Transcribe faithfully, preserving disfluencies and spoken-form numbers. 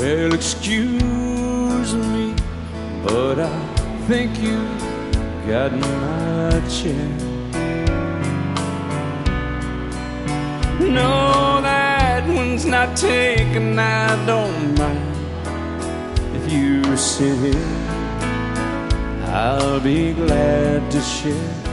Well, excuse me, but I think you got my chair. No, that one's not taken, I don't mind. If you sit here, I'll be glad to share